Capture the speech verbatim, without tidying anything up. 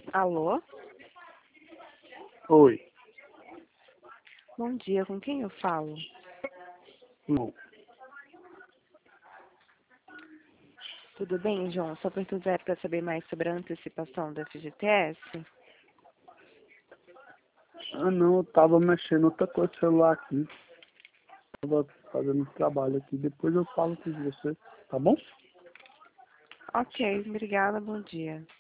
Alô? Oi. Bom dia, com quem eu falo? Não. Tudo bem, João? Só perguntar para saber mais sobre a antecipação do F G T S? Ah, não, eu tava mexendo outra coisa no celular aqui. Tava fazendo um trabalho aqui. Depois eu falo com você, tá bom? Ok, obrigada, bom dia.